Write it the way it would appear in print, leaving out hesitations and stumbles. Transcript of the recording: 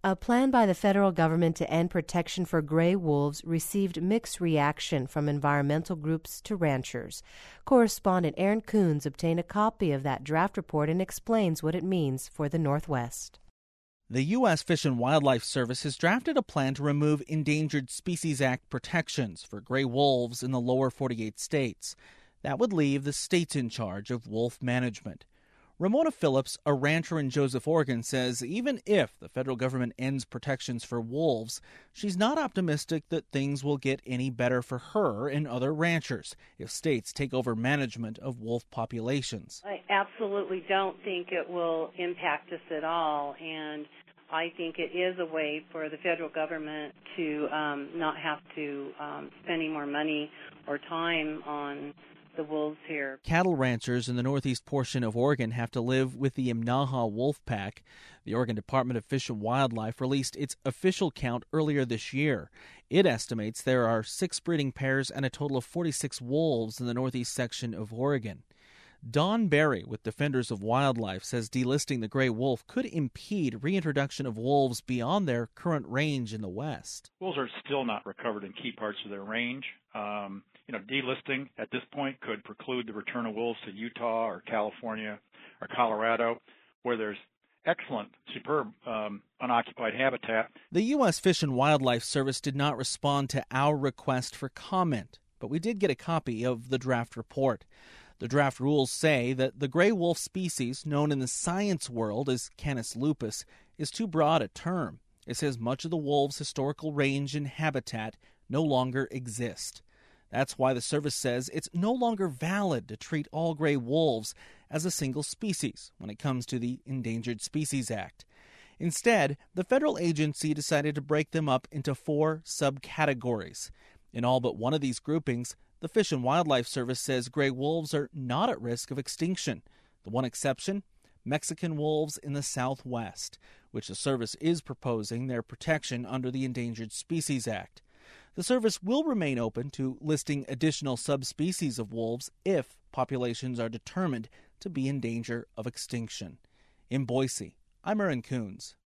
A plan by the federal government to end protection for gray wolves received mixed reaction from environmental groups to ranchers. Correspondent Aaron Coons obtained a copy of that draft report and explains what it means for the Northwest. The U.S. Fish and Wildlife Service has drafted a plan to remove Endangered Species Act protections for gray wolves in the lower 48 states. That would leave the states in charge of wolf management. Ramona Phillips, a rancher in Joseph, Oregon, says even if the federal government ends protections for wolves, she's not optimistic that things will get any better for her and other ranchers if states take over management of wolf populations. I absolutely don't think it will impact us at all, and I think it is a way for the federal government to not have to spend any more money or time on the wolves here. Cattle ranchers in the northeast portion of Oregon have to live with the Imnaha wolf pack. The Oregon Department of Fish and Wildlife released its official count earlier this year. It estimates there are 6 breeding pairs and a total of 46 wolves in the northeast section of Oregon. Don Berry with Defenders of Wildlife says delisting the gray wolf could impede reintroduction of wolves beyond their current range in the west. Wolves are still not recovered in key parts of their range. Delisting at this point could preclude the return of wolves to Utah or California or Colorado, where there's excellent, superb unoccupied habitat. The U.S. Fish and Wildlife Service did not respond to our request for comment, but we did get a copy of the draft report. The draft rules say that the gray wolf species, known in the science world as Canis lupus, is too broad a term. It says much of the wolf's historical range and habitat no longer exist. That's why the service says it's no longer valid to treat all gray wolves as a single species when it comes to the Endangered Species Act. Instead, the federal agency decided to break them up into 4 subcategories. In all but one of these groupings, the Fish and Wildlife Service says gray wolves are not at risk of extinction. The one exception? Mexican wolves in the Southwest, which the service is proposing their protection under the Endangered Species Act. The service will remain open to listing additional subspecies of wolves if populations are determined to be in danger of extinction. In Boise, I'm Aaron Coons.